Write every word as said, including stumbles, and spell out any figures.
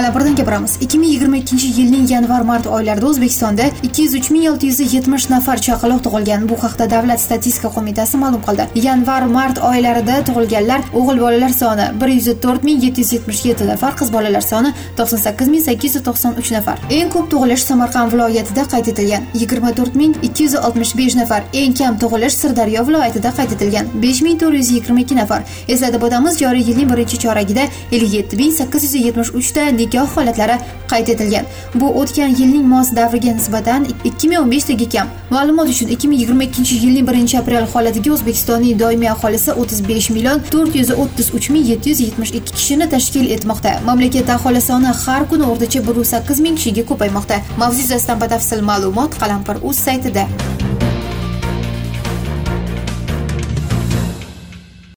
Qalampirdan gapiramiz. ikki ming yigirma ikkinchi yilning yanvar-mart oylarida O'zbekistonda ikki yuz uch ming olti yuz yetmish nafar chaqaloq tug'ilgan. Bu haqda Davlat statistika qo'mitasi ma'lum qildi. Yanvar-mart oylarida tug'ilganlar o'g'il bolalar soni bir yuz to'rt ming yetti yuz yetmish yetti nafar, qiz bolalar soni to'qson sakkiz ming sakkiz yuz to'qson uch nafar. Eng ko'p tug'ilish Samarqand viloyatida qayd etilgan, yigirma to'rt ming ikki yuz oltmish besh nafar. Eng kam tug'ilish Sirdaryo viloyatida qayd etilgan, besh ming to'rt yuz yigirma ikki nafar. Eslatib o'tamiz, joriy yilning birinchi choragida ellik yetti ming sakkiz yuz yetmish uch ta nikoh holatlari qayd etilgan. Bu o'tgan yilning mos davriga nisbatan ikki ming o'n besh taga kam. Ma'lumot uchun ikki ming yigirma ikkinchi yilning birinchi aprel holatiga O'zbekistonning doimiy aholisi o'ttiz besh million to'rt yuz o'ttiz uch ming yetti yuz yetmish ikki kishini tashkil etmoqda. Mamlakatda aholi soni har kuni o'rtacha bir yuz sakkiz ming kishiga ko'paymoqda. Mavzu yuzasidan batafsil ma'lumot Qalampir.uz saytida.